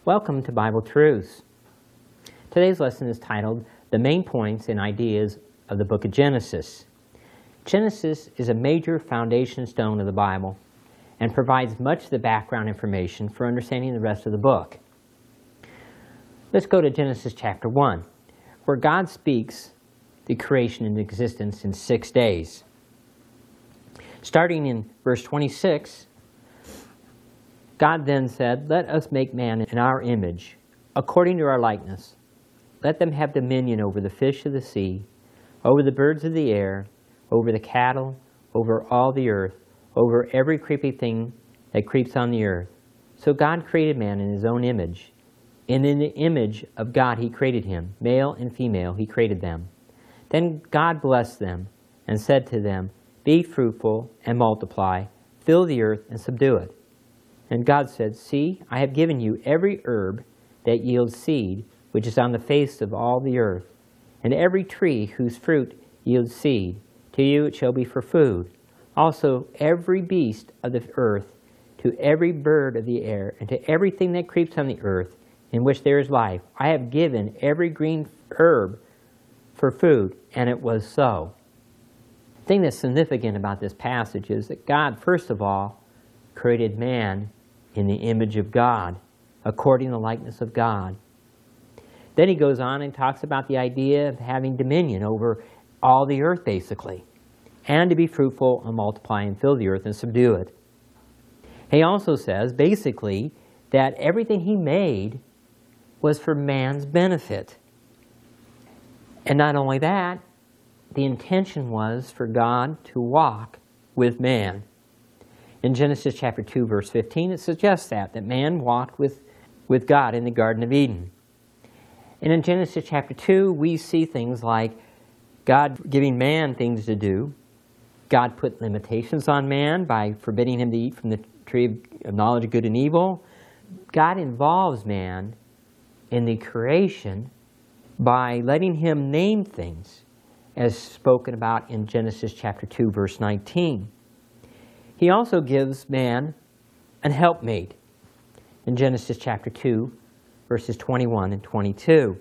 Welcome to Bible Truths. Today's lesson is titled, The Main Points and Ideas of the Book of Genesis. Genesis is a major foundation stone of the Bible and provides much of the background information for understanding the rest of the book. Let's go to Genesis chapter 1, where God speaks the creation into existence in 6 days. Starting in verse 26, God then said, "Let us make man in our image, according to our likeness. Let them have dominion over the fish of the sea, over the birds of the air, over the cattle, over all the earth, over every creeping thing that creeps on the earth." So God created man in his own image. And in the image of God he created him. Male and female he created them. Then God blessed them and said to them, "Be fruitful and multiply, fill the earth and subdue it." And God said, "See, I have given you every herb that yields seed, which is on the face of all the earth, and every tree whose fruit yields seed. To you it shall be for food. Also every beast of the earth, to every bird of the air, and to everything that creeps on the earth, in which there is life, I have given every green herb for food." And it was so. The thing that's significant about this passage is that God, first of all, created man in the image of God, according to the likeness of God. Then he goes on and talks about the idea of having dominion over all the earth, basically, and to be fruitful and multiply and fill the earth and subdue it. He also says, basically, that everything he made was for man's benefit. And not only that, the intention was for God to walk with man. In Genesis chapter 2, verse 15, it suggests that man walked with God in the Garden of Eden. And in Genesis chapter 2, we see things like God giving man things to do. God put limitations on man by forbidding him to eat from the tree of knowledge of good and evil. God involves man in the creation by letting him name things, as spoken about in Genesis chapter 2, verse 19. He also gives man an helpmate in Genesis chapter 2, verses 21 and 22.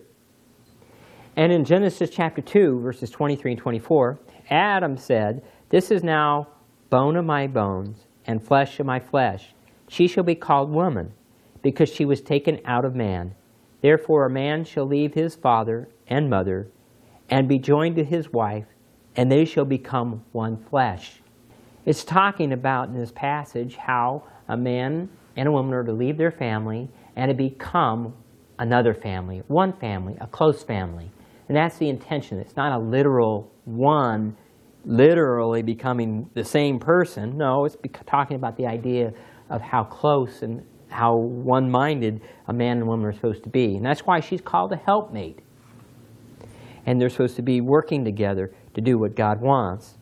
And in Genesis chapter 2, verses 23 and 24, Adam said, "This is now bone of my bones and flesh of my flesh. She shall be called woman, because she was taken out of man. Therefore a man shall leave his father and mother and be joined to his wife, and they shall become one flesh." It's talking about in this passage how a man and a woman are to leave their family and to become another family, one family, a close family. And that's the intention. It's not a literal one literally becoming the same person. No, it's talking about the idea of how close and how one-minded a man and woman are supposed to be. And that's why she's called a helpmate. And they're supposed to be working together to do what God wants.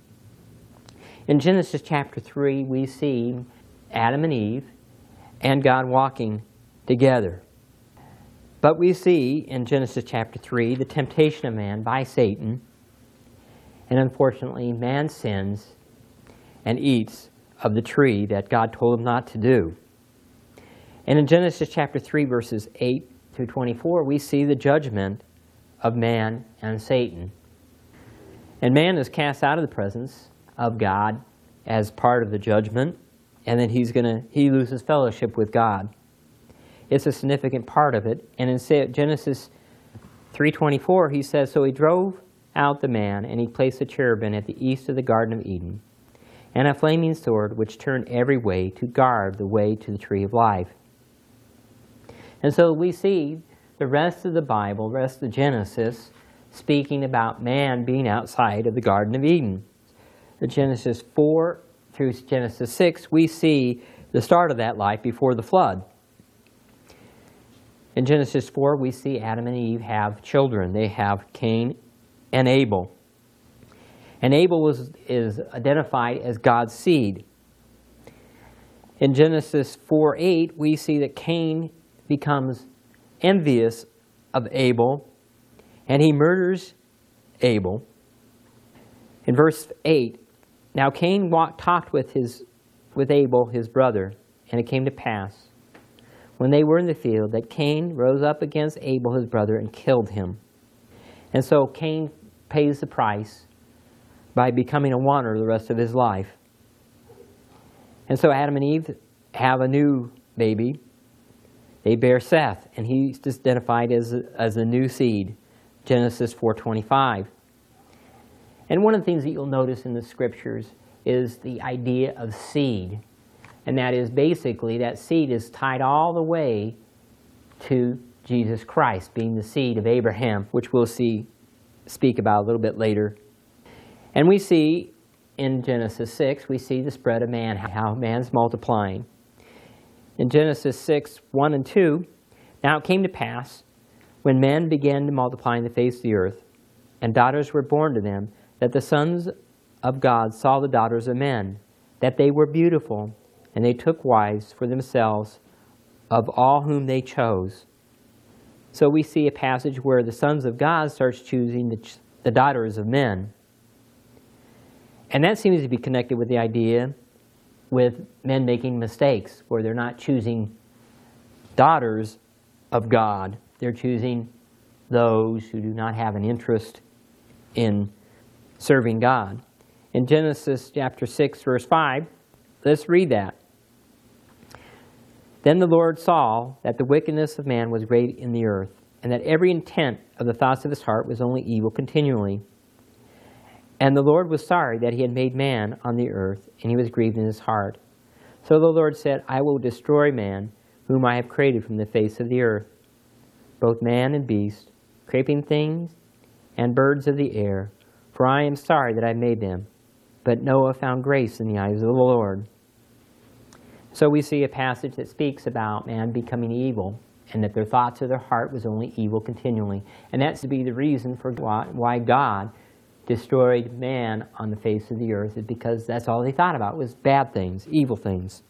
In Genesis chapter 3, we see Adam and Eve and God walking together. But we see in Genesis chapter 3 the temptation of man by Satan. And unfortunately, man sins and eats of the tree that God told him not to do. And in Genesis chapter 3, verses 8 through 24, we see the judgment of man and Satan. And man is cast out of the presence of God as part of the judgment, and then he loses fellowship with God. It's a significant part of it. And in Genesis 3:24, he says, "So he drove out the man, and he placed a cherubim at the east of the Garden of Eden, and a flaming sword which turned every way to guard the way to the tree of life." And so we see the rest of the Bible, the rest of Genesis, speaking about man being outside of the Garden of Eden. In Genesis 4 through Genesis 6, we see the start of that life before the flood. In Genesis 4, we see Adam and Eve have children. They have Cain and Abel. And Abel is identified as God's seed. In Genesis 4:8, we see that Cain becomes envious of Abel, and he murders Abel. In verse 8, "Now Cain talked with Abel his brother, and it came to pass, when they were in the field, that Cain rose up against Abel his brother and killed him. And so Cain pays the price by becoming a wanderer the rest of his life. And so Adam and Eve have a new baby. They bear Seth, and he's identified as a new seed, Genesis 4:25. And one of the things that you'll notice in the scriptures is the idea of seed. And that is basically that seed is tied all the way to Jesus Christ, being the seed of Abraham, which we'll speak about a little bit later. And we see in Genesis 6, we see the spread of man, how man's multiplying. In Genesis 6, 1 and 2, now it came to pass, when men began to multiply in the face of the earth, and daughters were born to them, that the sons of God saw the daughters of men, that they were beautiful, and they took wives for themselves of all whom they chose. So we see a passage where the sons of God starts choosing the daughters of men. And that seems to be connected with the idea with men making mistakes, where they're not choosing daughters of God. They're choosing those who do not have an interest in serving God. In Genesis chapter 6, verse 5, let's read that. Then the Lord saw that the wickedness of man was great in the earth, and that every intent of the thoughts of his heart was only evil continually. And the Lord was sorry that he had made man on the earth, and he was grieved in his heart. So the Lord said, I will destroy man, whom I have created from the face of the earth, both man and beast, creeping things, and birds of the air, for I am sorry that I made them. But Noah found grace in the eyes of the Lord. So we see a passage that speaks about man becoming evil, and that their thoughts of their heart was only evil continually. And that's to be the reason for why God destroyed man on the face of the earth, is because that's all they thought about was bad things, evil things.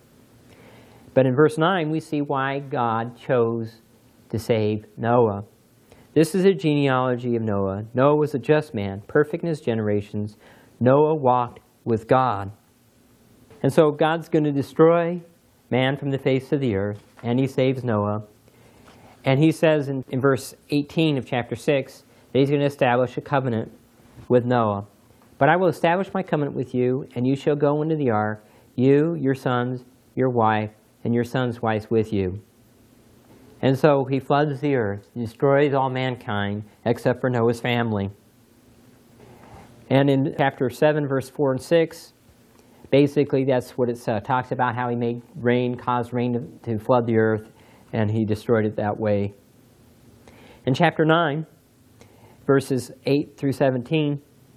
But in verse 9, we see why God chose to save Noah. This is a genealogy of Noah. Noah was a just man, perfect in his generations. Noah walked with God. And so God's going to destroy man from the face of the earth, and he saves Noah. And he says in verse 18 of chapter 6 that he's going to establish a covenant with Noah. But I will establish my covenant with you, and you shall go into the ark, you, your sons, your wife, and your sons' wives with you. And so he floods the earth, destroys all mankind, except for Noah's family. And in chapter 7, verse 4 and 6, basically that's what it talks about, how he made rain, caused rain to flood the earth, and he destroyed it that way. In chapter 9, verses 8 through 17,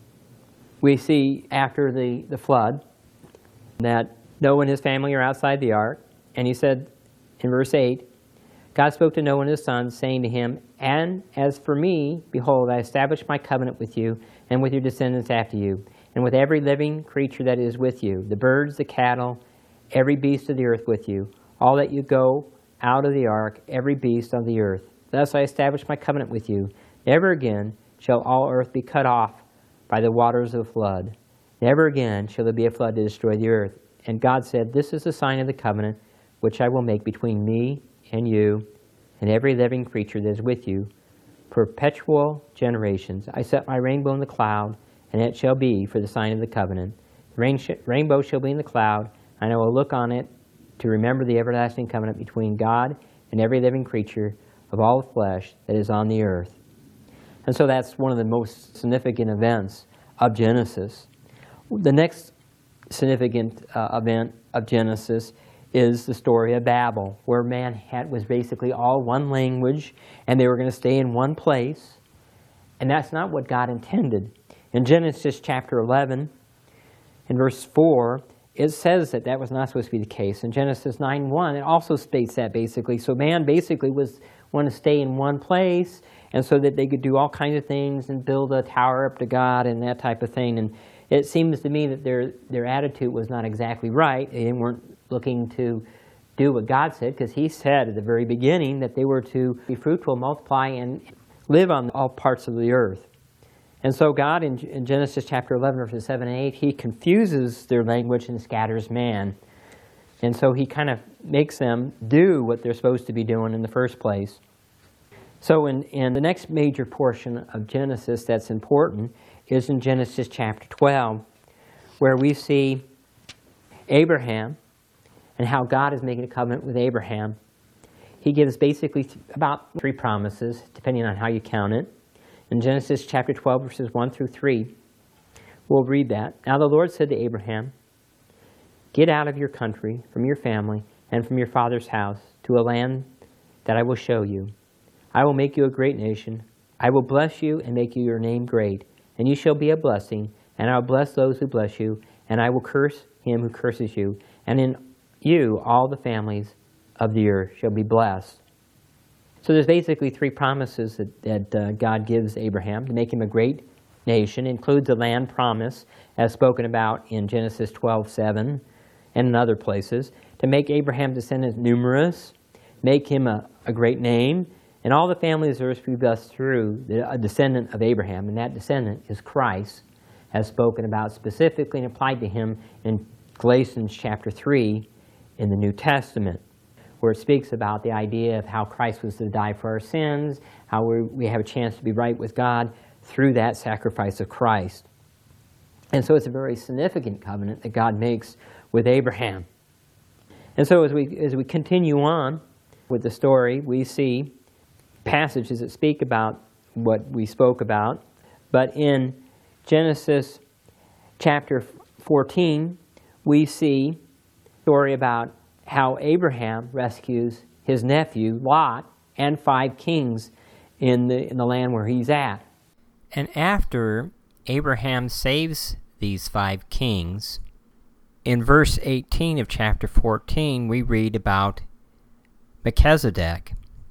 we see after the flood that Noah and his family are outside the ark, and he said in verse 8, God spoke to Noah and his sons, saying to him, And as for me, behold, I establish my covenant with you and with your descendants after you, and with every living creature that is with you, the birds, the cattle, every beast of the earth with you, all that you go out of the ark, every beast of the earth. Thus I establish my covenant with you. Never again shall all earth be cut off by the waters of the flood. Never again shall there be a flood to destroy the earth. And God said, This is the sign of the covenant which I will make between me and you and every living creature that is with you, perpetual generations. I set my rainbow in the cloud, and it shall be for the sign of the covenant. The rainbow shall be in the cloud, and I will look on it to remember the everlasting covenant between God and every living creature of all flesh that is on the earth. And so that's one of the most significant events of Genesis. The next significant event of Genesis is the story of Babel, where man was basically all one language, and they were going to stay in one place. And that's not what God intended. In Genesis chapter 11, in verse 4, it says that that was not supposed to be the case. In Genesis 9:1, it also states that basically. So man basically wanted to stay in one place, and so that they could do all kinds of things and build a tower up to God and that type of thing. And it seems to me that their attitude was not exactly right. They weren't looking to do what God said, because he said at the very beginning that they were to be fruitful, multiply, and live on all parts of the earth. And so God, in Genesis chapter 11, verses 7 and 8, he confuses their language and scatters man. And so he kind of makes them do what they're supposed to be doing in the first place. So in the next major portion of Genesis that's important is in Genesis chapter 12, where we see Abraham and how God is making a covenant with Abraham. He gives basically about 3 promises, depending on how you count it. In Genesis chapter 12, verses 1 through 3, we'll read that. Now the Lord said to Abraham, "Get out of your country, from your family, and from your father's house, to a land that I will show you. I will make you a great nation. I will bless you and make you your name great, and you shall be a blessing, and I will bless those who bless you, and I will curse him who curses you, and in you all the families of the earth shall be blessed." So there's basically 3 promises that God gives Abraham to make him a great nation. It includes a land promise, as spoken about in Genesis 12:7 and in other places, to make Abraham's descendants numerous, make him a great name, and all the families of the earth be blessed through a descendant of Abraham, and that descendant is Christ, as spoken about specifically and applied to him in Galatians chapter 3 in the New Testament, where it speaks about the idea of how Christ was to die for our sins, how we have a chance to be right with God through that sacrifice of Christ. And so it's a very significant covenant that God makes with Abraham. And so as we continue on with the story, we see passages that speak about what we spoke about. But in Genesis chapter 14, we see a story about how Abraham rescues his nephew, Lot, and 5 kings in the land where he's at. And after Abraham saves these 5 kings, in verse 18 of chapter 14, we read about Melchizedek.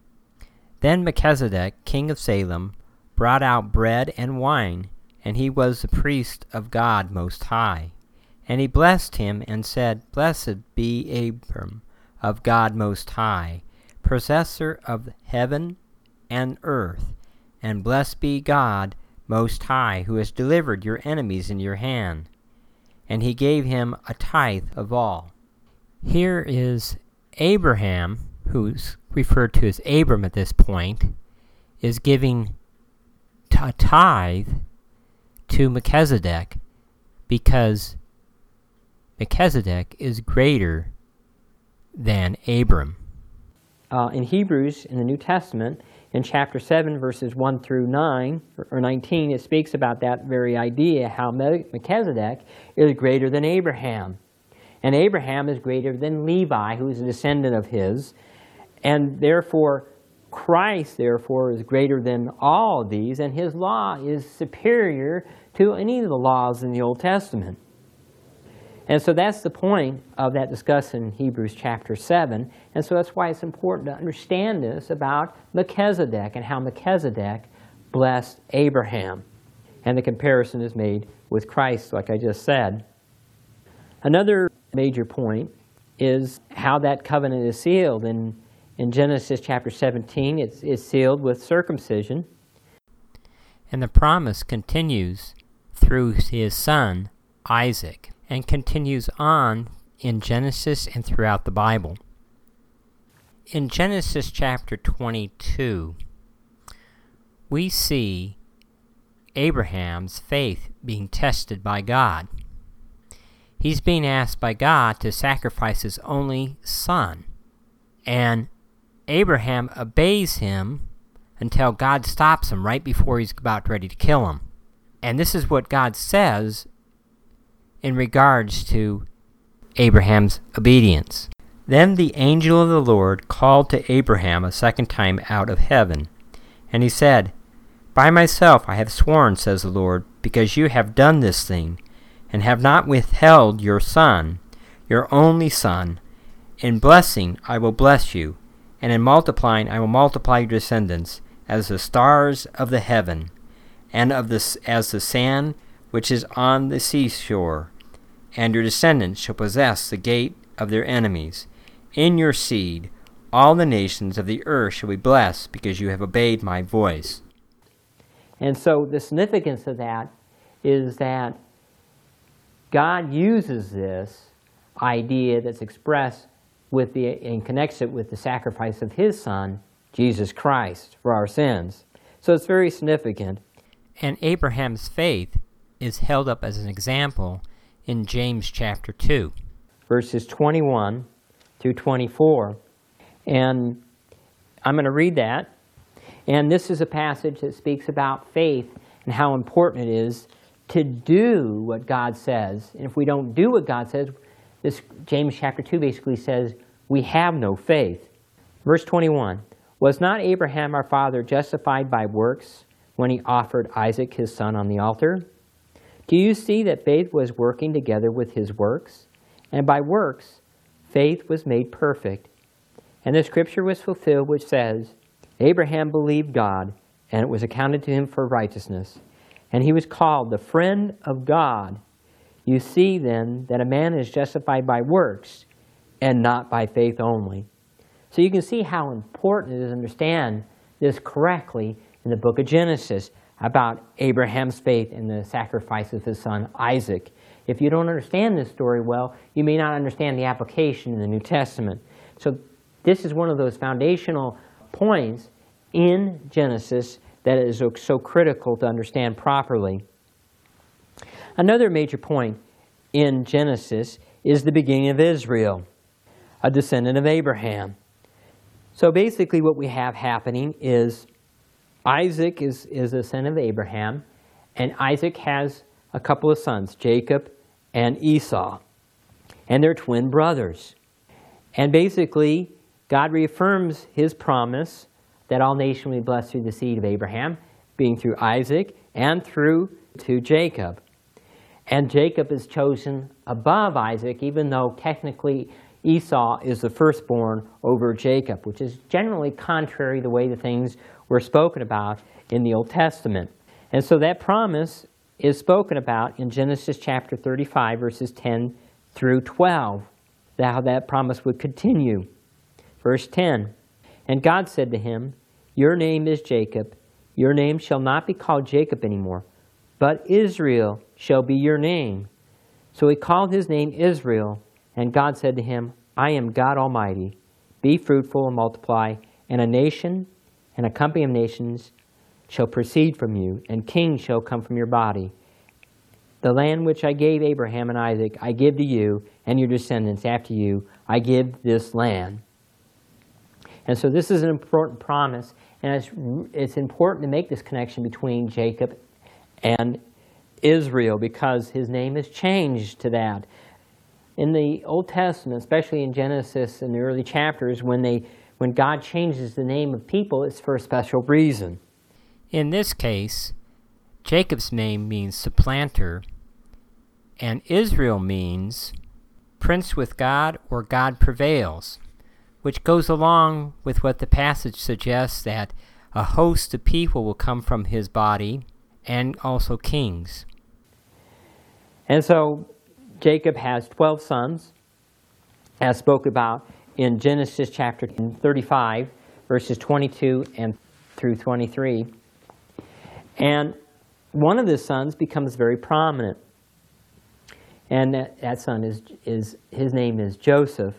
Then Melchizedek, king of Salem, brought out bread and wine, and he was the priest of God Most High. And he blessed him and said, "Blessed be Abram of God Most High, possessor of heaven and earth, and blessed be God Most High, who has delivered your enemies in your hand." And he gave him a tithe of all. Here is Abraham, who's referred to as Abram at this point, is giving a tithe to Melchizedek because Melchizedek is greater than Abram. In Hebrews, in the New Testament, in chapter 7, verses 1 through 9, or 19, it speaks about that very idea, how Melchizedek is greater than Abraham. And Abraham is greater than Levi, who is a descendant of his. And therefore, Christ, therefore, is greater than all of these, and his law is superior to any of the laws in the Old Testament. And so that's the point of that discussed in Hebrews chapter 7. And so that's why it's important to understand this about Melchizedek and how Melchizedek blessed Abraham. And the comparison is made with Christ, like I just said. Another major point is how that covenant is sealed. In Genesis chapter 17, it's sealed with circumcision. And the promise continues through his son, Isaac, and continues on in Genesis and throughout the Bible. In Genesis chapter 22, we see Abraham's faith being tested by God. He's being asked by God to sacrifice his only son, and Abraham obeys him until God stops him right before he's about ready to kill him. And this is what God says in regards to Abraham's obedience. Then the angel of the Lord called to Abraham a second time out of heaven, and he said, "By myself I have sworn, says the Lord, because you have done this thing, and have not withheld your son, your only son. In blessing I will bless you, and in multiplying I will multiply your descendants as the stars of the heaven, and as the sand which is on the seashore. And your descendants shall possess the gate of their enemies. In your seed all the nations of the earth shall be blessed, because you have obeyed my voice." And so the significance of that is that God uses this idea that's expressed and connects it with the sacrifice of his Son, Jesus Christ, for our sins. So it's very significant. And Abraham's faith is held up as an example in James chapter 2. Verses 21 through 24. And I'm going to read that. And this is a passage that speaks about faith and how important it is to do what God says. And if we don't do what God says, this James chapter 2 basically says we have no faith. Verse 21, was not Abraham our father justified by works when he offered Isaac his son on the altar? Do you see that faith was working together with his works? And by works, faith was made perfect. And the scripture was fulfilled which says, Abraham believed God, and it was accounted to him for righteousness. And he was called the friend of God. You see then that a man is justified by works and not by faith only. So you can see how important it is to understand this correctly in the book of Genesis about Abraham's faith and the sacrifice of his son Isaac. If you don't understand this story well, you may not understand the application in the New Testament. So this is one of those foundational points in Genesis that is so critical to understand properly. Another major point in Genesis is the beginning of Israel, a descendant of Abraham. So basically what we have happening is Isaac is a son of Abraham, and Isaac has a couple of sons, Jacob and Esau, and they're twin brothers. And basically, God reaffirms his promise that all nations will be blessed through the seed of Abraham, being through Isaac and through to Jacob. And Jacob is chosen above Isaac, even though technically Esau is the firstborn over Jacob, which is generally contrary to the way the things were spoken about in the Old Testament. And so that promise is spoken about in Genesis chapter 35, verses 10 through 12, how that promise would continue. Verse 10, and God said to him, your name is Jacob. Your name shall not be called Jacob anymore, but Israel shall be your name. So he called his name Israel, and God said to him, I am God Almighty. Be fruitful and multiply, and a nation and a company of nations shall proceed from you, and kings shall come from your body. The land which I gave Abraham and Isaac, I give to you and your descendants after you. I give this land. And so this is an important promise, and it's important to make this connection between Jacob and Israel because his name is changed to that. In the Old Testament, especially in Genesis in the early chapters, when God changes the name of people, it's for a special reason. In this case, Jacob's name means supplanter, and Israel means prince with God or God prevails, which goes along with what the passage suggests, that a host of people will come from his body and also kings. And so Jacob has 12 sons, as spoken about in Genesis chapter 35, verses 22 and through 23. And one of his sons becomes very prominent. And that son his name is Joseph.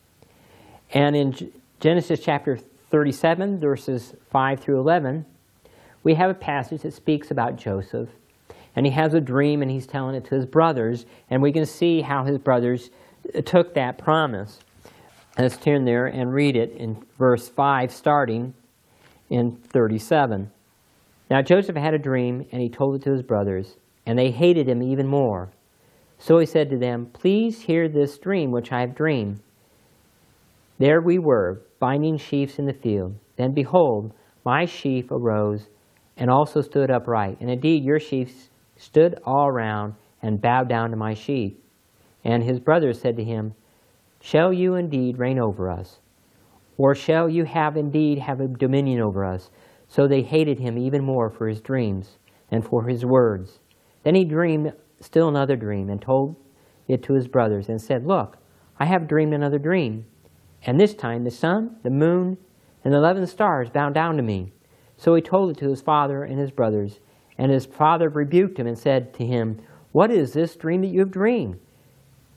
And in Genesis chapter 37, verses 5 through 11, we have a passage that speaks about Joseph. And he has a dream, and he's telling it to his brothers. And we can see how his brothers took that promise. Let's turn there and read it in verse 5, starting in 37. Now Joseph had a dream, and he told it to his brothers, and they hated him even more. So he said to them, please hear this dream which I have dreamed. There we were, binding sheaves in the field. Then behold, my sheaf arose and also stood upright. And indeed your sheaves stood all around and bowed down to my sheaf. And his brothers said to him, shall you indeed reign over us? Or shall you indeed have a dominion over us? So they hated him even more for his dreams and for his words. Then he dreamed still another dream and told it to his brothers and said, look, I have dreamed another dream. And this time the sun, the moon, and the 11 stars bowed down to me. So he told it to his father and his brothers. And his father rebuked him and said to him, what is this dream that you have dreamed?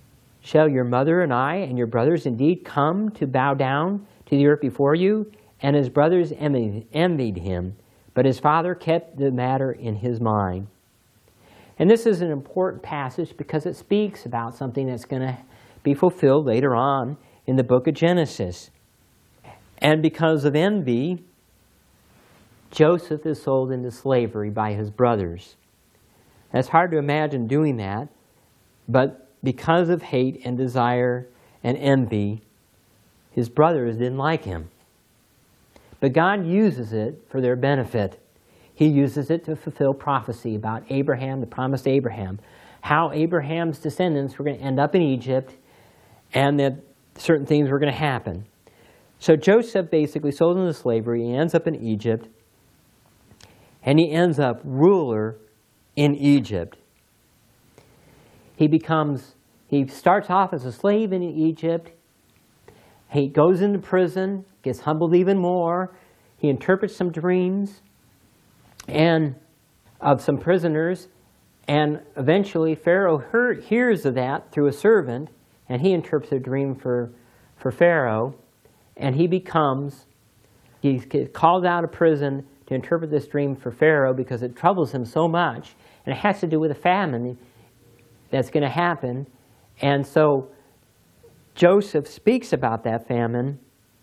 Shall your mother and I and your brothers indeed come to bow down to the earth before you? And his brothers envied him, but his father kept the matter in his mind. And this is an important passage because it speaks about something that's going to be fulfilled later on in the book of Genesis. And because of envy, Joseph is sold into slavery by his brothers. It's hard to imagine doing that, but because of hate and desire and envy, his brothers didn't like him. But God uses it for their benefit. He uses it to fulfill prophecy about Abraham, the promise to Abraham, how Abraham's descendants were going to end up in Egypt and that certain things were going to happen. So Joseph basically sold into slavery. He ends up in Egypt, and he ends up ruler in Egypt. He starts off as a slave in Egypt. He goes into prison, gets humbled even more. He interprets some dreams and of some prisoners, and eventually Pharaoh hears of that through a servant, and he interprets a dream for Pharaoh, and he's called out of prison to interpret this dream for Pharaoh because it troubles him so much, and it has to do with a famine that's going to happen. And so Joseph speaks about that famine,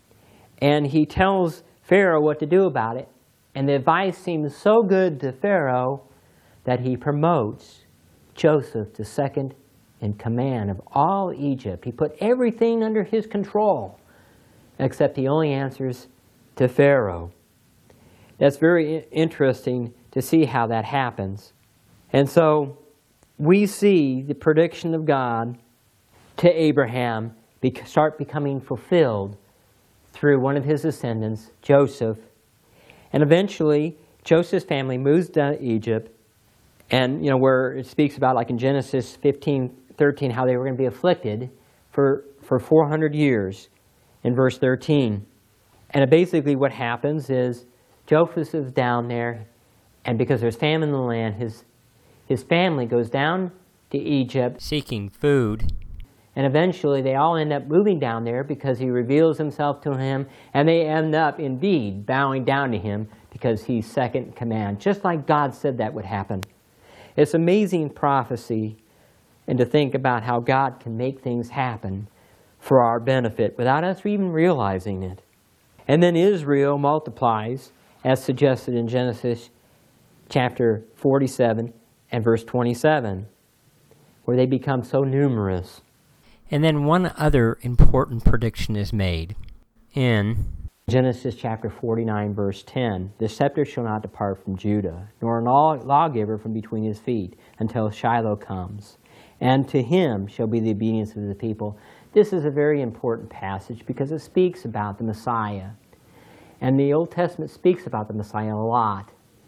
and he tells Pharaoh what to do about it. And the advice seems so good to Pharaoh that he promotes Joseph to second in command of all Egypt. He put everything under his control, except he only answers to Pharaoh. That's very interesting to see how that happens. And so we see the prediction of God to Abraham start becoming fulfilled through one of his descendants, Joseph. And eventually, Joseph's family moves down to Egypt, and where it speaks about, like in Genesis 15:13, how they were going to be afflicted for 400 years in verse 13. And basically what happens is Joseph is down there, and because there's famine in the land, his family goes down to Egypt seeking food. And eventually they all end up moving down there because he reveals himself to him, and they end up indeed bowing down to him because he's second in command, just like God said that would happen. It's amazing prophecy, and to think about how God can make things happen for our benefit without us even realizing it. And then Israel multiplies, as suggested in Genesis chapter 47 and verse 27, where they become so numerous. And then one other important prediction is made in Genesis chapter 49, verse 10. The scepter shall not depart from Judah, nor an lawgiver from between his feet, until Shiloh comes. And to him shall be the obedience of the people. This is a very important passage because it speaks about the Messiah. And the Old Testament speaks about the Messiah a lot.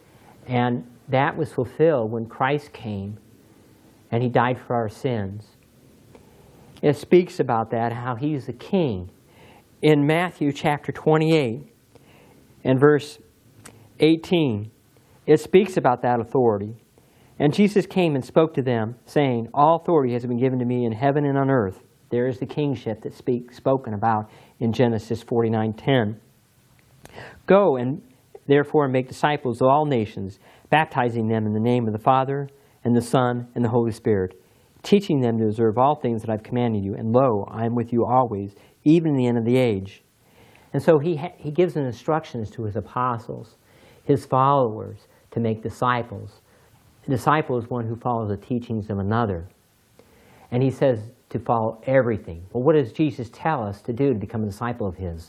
And that was fulfilled when Christ came and he died for our sins. It speaks about that, how he's the king. In Matthew chapter 28 and verse 18, it speaks about that authority. And Jesus came and spoke to them, saying, all authority has been given to me in heaven and on earth. There is the kingship that's spoken about in Genesis 49:10. Go and therefore make disciples of all nations, baptizing them in the name of the Father and the Son and the Holy Spirit, teaching them to observe all things that I've commanded you. And lo, I am with you always, even in the end of the age. And so he gives instructions to his apostles, his followers, to make disciples. A disciple is one who follows the teachings of another. And he says to follow everything. Well, what does Jesus tell us to do to become a disciple of his?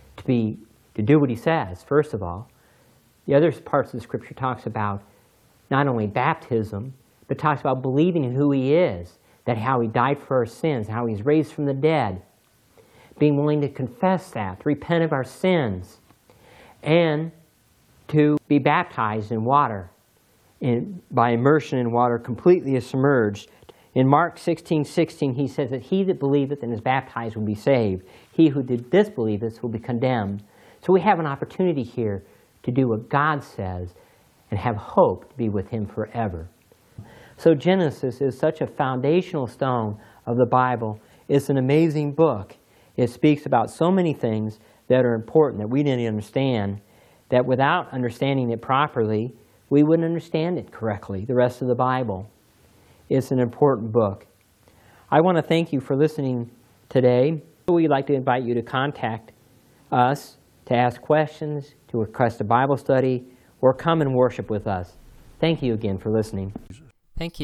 To do what he says, first of all. The other parts of the scripture talks about not only baptism, but talks about believing in who he is, that how he died for our sins, how he's raised from the dead, being willing to confess that, to repent of our sins, and to be baptized in water, by immersion in water, completely submerged. In Mark 16:16, he says that he that believeth and is baptized will be saved. He who disbelieveth will be condemned. So we have an opportunity here to do what God says and have hope to be with him forever. So Genesis is such a foundational stone of the Bible. It's an amazing book. It speaks about so many things that are important that we didn't understand, that without understanding it properly, we wouldn't understand it correctly, the rest of the Bible. It's an important book. I want to thank you for listening today. We'd like to invite you to contact us to ask questions, to request a Bible study, or come and worship with us. Thank you again for listening. Thank you.